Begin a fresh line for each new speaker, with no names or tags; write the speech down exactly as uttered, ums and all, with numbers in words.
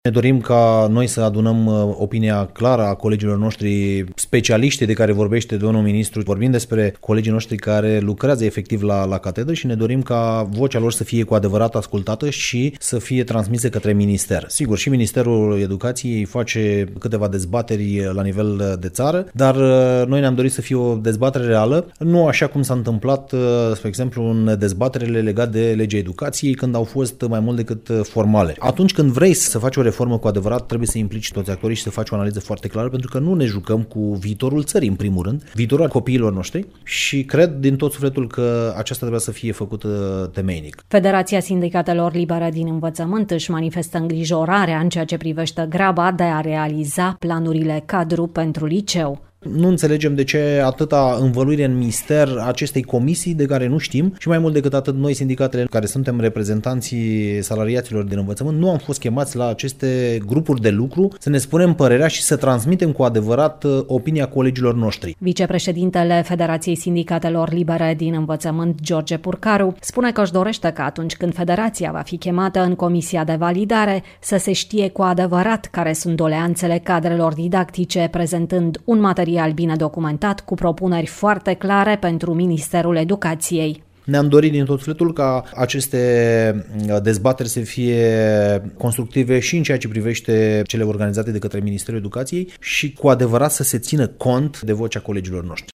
Ne dorim ca noi să adunăm opinia clară a colegilor noștri specialiști de care vorbește domnul ministru. Vorbim despre colegii noștri care lucrează efectiv la, la catedră și ne dorim ca vocea lor să fie cu adevărat ascultată și să fie transmisă către minister. Sigur, și Ministerul Educației face câteva dezbateri la nivel de țară, dar noi ne-am dorit să fie o dezbatere reală, nu așa cum s-a întâmplat, spre exemplu, în dezbaterile legate de legea educației, când au fost mai mult decât formale. Atunci când vrei să faci o reformă cu adevărat, trebuie să implici toți actorii și să faci o analiză foarte clară, pentru că nu ne jucăm cu viitorul țării, în primul rând, viitorul copiilor noștri și cred din tot sufletul că aceasta trebuie să fie făcută temeinic.
Federația Sindicatelor Libere din Învățământ își manifestă îngrijorarea în ceea ce privește graba de a realiza planurile cadru pentru liceu.
Nu înțelegem de ce atâta învăluire în mister acestei comisii de care nu știm și mai mult decât atât noi, sindicatele care suntem reprezentanții salariaților din învățământ, nu am fost chemați la aceste grupuri de lucru să ne spunem părerea și să transmitem cu adevărat opinia colegilor noștri.
Vicepreședintele Federației Sindicatelor Libere din Învățământ, George Purcaru, spune că își dorește că atunci când federația va fi chemată în comisia de validare să se știe cu adevărat care sunt doleanțele cadrelor didactice, prezentând un material bine documentat cu propuneri foarte clare pentru Ministerul Educației.
Ne-am dorit din tot sufletul ca aceste dezbateri să fie constructive și în ceea ce privește cele organizate de către Ministerul Educației și cu adevărat să se țină cont de vocea colegilor noștri.